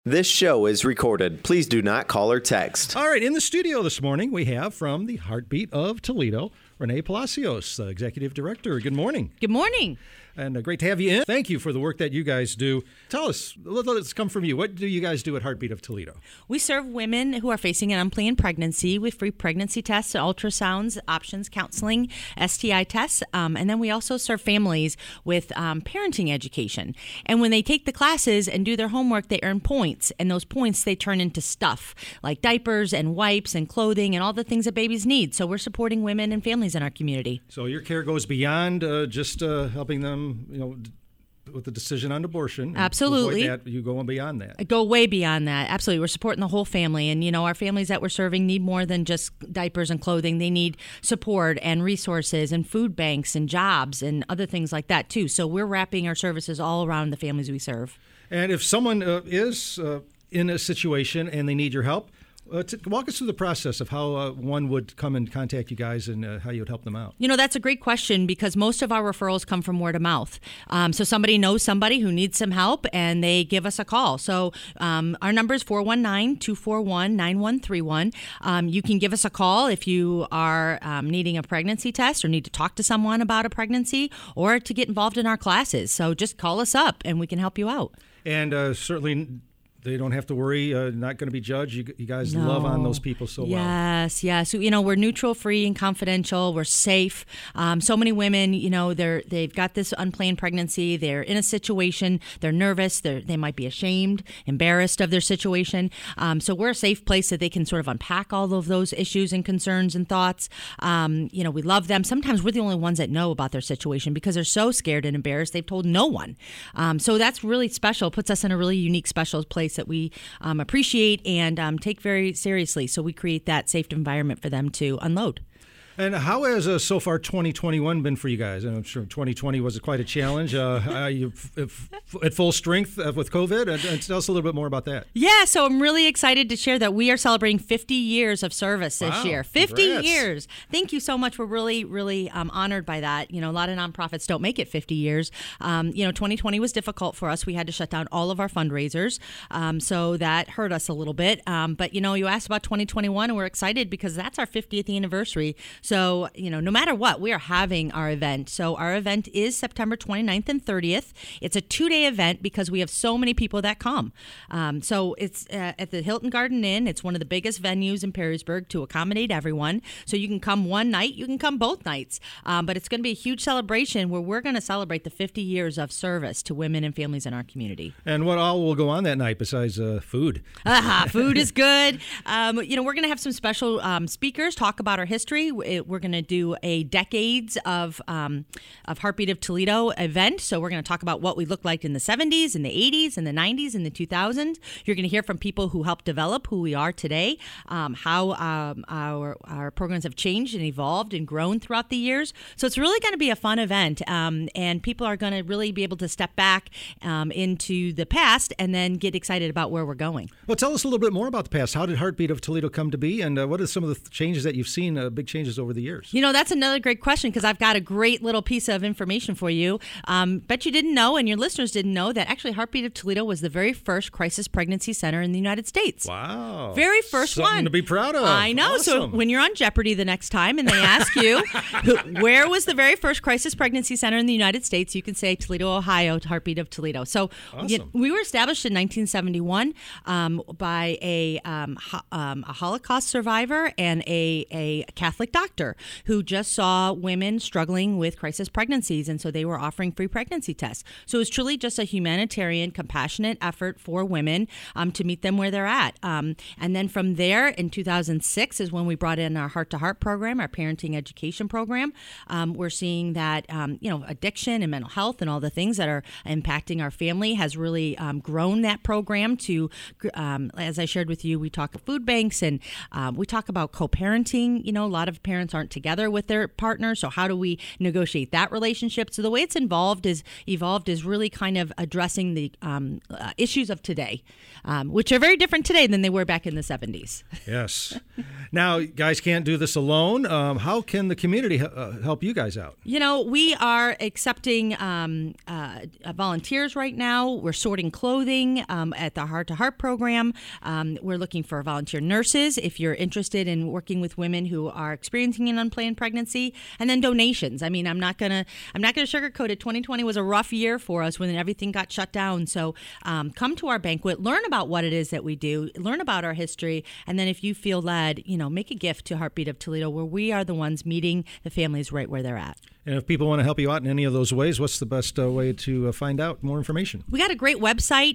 This show is recorded. Please do not call or text. All right, in the studio this morning, we have from the Heartbeat of Toledo, Renee Palacios, Executive Director. Good morning. Good morning. And great to have you in. Thank you for the work that you guys do. Tell us, let's come from you. What do you guys do at Heartbeat of Toledo? We serve women who are facing an unplanned pregnancy with free pregnancy tests, ultrasounds, options, counseling, STI tests, and then we also serve families with parenting education. And when they take the classes and do their homework, they earn points, and those points they turn into stuff like diapers and wipes and clothing and all the things that babies need. So we're supporting women and families in our community. So your care goes beyond just helping them, with the decision on abortion. Absolutely. You go beyond that. I go way beyond that. Absolutely. We're supporting the whole family. And, our families that we're serving need more than just diapers and clothing. They need support and resources and food banks and jobs and other things like that, too. So we're wrapping our services all around the families we serve. And if someone is in a situation and they need your help, walk us through the process of how one would come and contact you guys and how you would help them out. That's a great question because most of our referrals come from word of mouth. So somebody knows somebody who needs some help and they give us a call. So our number is 419-241-9131. You can give us a call if you are needing a pregnancy test or need to talk to someone about a pregnancy or to get involved in our classes. So just call us up and we can help you out. And certainly they don't have to worry, not going to be judged. You guys love on those people so well. Yes. We're neutral, free, and confidential. We're safe. So many women, they've got this unplanned pregnancy. They're in a situation. They're nervous. They might be ashamed, embarrassed of their situation. So we're a safe place that they can sort of unpack all of those issues and concerns and thoughts. We love them. Sometimes we're the only ones that know about their situation because they're so scared and embarrassed. They've told no one. So that's really special. It puts us in a really unique, special place that we appreciate and take very seriously. So we create that safe environment for them to unload. And how has so far 2021 been for you guys? And I'm sure 2020 was quite a challenge. You at full strength with COVID. And tell us a little bit more about that. Yeah, so I'm really excited to share that we are celebrating 50 years of service this year. 50 years. Thank you so much. We're really, really honored by that. A lot of nonprofits don't make it 50 years. 2020 was difficult for us. We had to shut down all of our fundraisers. So that hurt us a little bit. But, you asked about 2021, and we're excited because that's our 50th anniversary. So, no matter what, we are having our event. So our event is September 29th and 30th. It's a 2-day event because we have so many people that come. So it's at the Hilton Garden Inn. It's one of the biggest venues in Perrysburg to accommodate everyone. So you can come one night, you can come both nights. But it's going to be a huge celebration where we're going to celebrate the 50 years of service to women and families in our community. And what all will go on that night besides food? Food is good. We're going to have some special speakers talk about our history. We're going to do a decades of Heartbeat of Toledo event. So we're going to talk about what we looked like in the 70s, and the 80s, and the 90s, and the 2000s. You're going to hear from people who helped develop who we are today, how our programs have changed and evolved and grown throughout the years. So it's really going to be a fun event, and people are going to really be able to step back into the past and then get excited about where we're going. Well, tell us a little bit more about the past. How did Heartbeat of Toledo come to be, and what are some of the changes that you've seen, big changes over the years? That's another great question because I've got a great little piece of information for you. Bet you didn't know, and your listeners didn't know, that actually Heartbeat of Toledo was the very first crisis pregnancy center in the United States. Wow. Very first Something one. to be proud of. I know. Awesome. So when you're on Jeopardy the next time and they ask you, where was the very first crisis pregnancy center in the United States, you can say Toledo, Ohio, Heartbeat of Toledo. So awesome. We were established in 1971 by a Holocaust survivor and a Catholic doctor who just saw women struggling with crisis pregnancies, and so they were offering free pregnancy tests. So it was truly just a humanitarian, compassionate effort for women to meet them where they're at. And then from there, in 2006 is when we brought in our Heart to Heart program, our parenting education program. We're seeing that addiction and mental health and all the things that are impacting our family has really grown that program to, as I shared with you, we talk food banks and we talk about co-parenting. A lot of parents parents aren't together with their partner. So how do we negotiate that relationship? So the way it's evolved is really kind of addressing the issues of today, which are very different today than they were back in the 70s. Yes. Now, guys can't do this alone. How can the community help you guys out? We are accepting volunteers right now. We're sorting clothing at the Heart to Heart program. We're looking for volunteer nurses if you're interested in working with women who are experiencing an unplanned pregnancy, and then donations. I mean, I'm not gonna sugarcoat it. 2020 was a rough year for us when everything got shut down. So come to our banquet, learn about what it is that we do, learn about our history, and then if you feel led, make a gift to Heartbeat of Toledo, where we are the ones meeting the families right where they're at. And if people want to help you out in any of those ways, what's the best way to find out more information? We got a great website,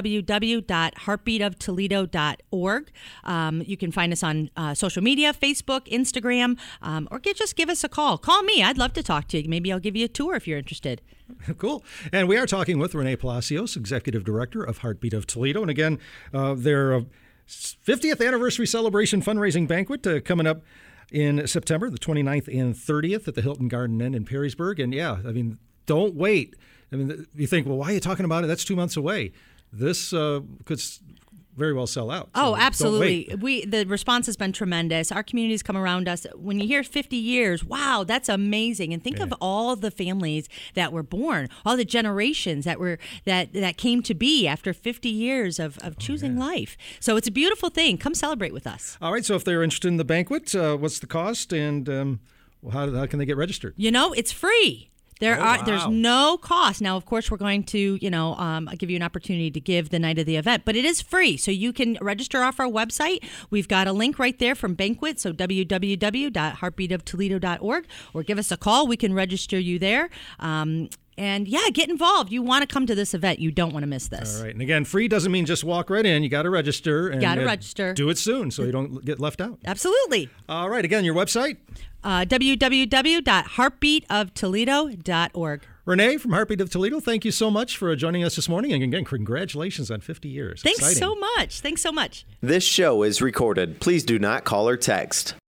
www.heartbeatoftoledo.org. You can find us on social media, Facebook, Instagram, or just give us a call. Call me. I'd love to talk to you. Maybe I'll give you a tour if you're interested. Cool. And we are talking with Renee Palacios, Executive Director of Heartbeat of Toledo. And again, their 50th anniversary celebration fundraising banquet coming up in September, the 29th and 30th at the Hilton Garden Inn in Perrysburg. And don't wait. You think, well, why are you talking about it? That's 2 months away. This could very well sell out. So absolutely. The response has been tremendous. Our community's come around us. When you hear 50 years, wow, that's amazing. And think of all the families that were born, all the generations that came to be after 50 years of choosing life. So it's a beautiful thing. Come celebrate with us. All right. So if they're interested in the banquet, what's the cost, and how can they get registered? It's free. There's no cost. Now, of course, we're going to, give you an opportunity to give the night of the event, but it is free. So you can register off our website. We've got a link right there from Banquet. So www.heartbeatoftoledo.org, or give us a call. We can register you there. And get involved. You want to come to this event. You don't want to miss this. All right. And again, free doesn't mean just walk right in. You got to register. Do it soon so you don't get left out. Absolutely. All right. Again, your website? www.heartbeatoftoledo.org. Renee from Heartbeat of Toledo, thank you so much for joining us this morning. And again, congratulations on 50 years. Thanks Exciting. so much. This show is recorded. Please do not call or text.